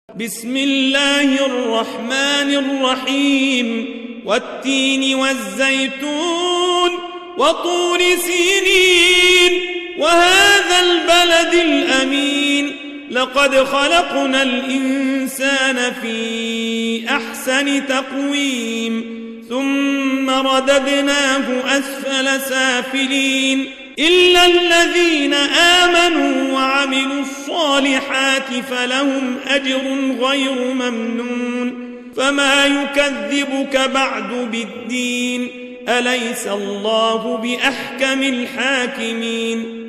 بسم الله الرحمن الرحيم والتين والزيتون وطور سينين وهذا البلد الأمين لقد خلقنا الإنسان في أحسن تقويم ثم رددناه أسفل سافلين إلا الذين آمنوا وعملوا الصالحات فلهم أجر غير ممنون فما يكذبك بعد بالدين أليس الله بأحكم الحاكمين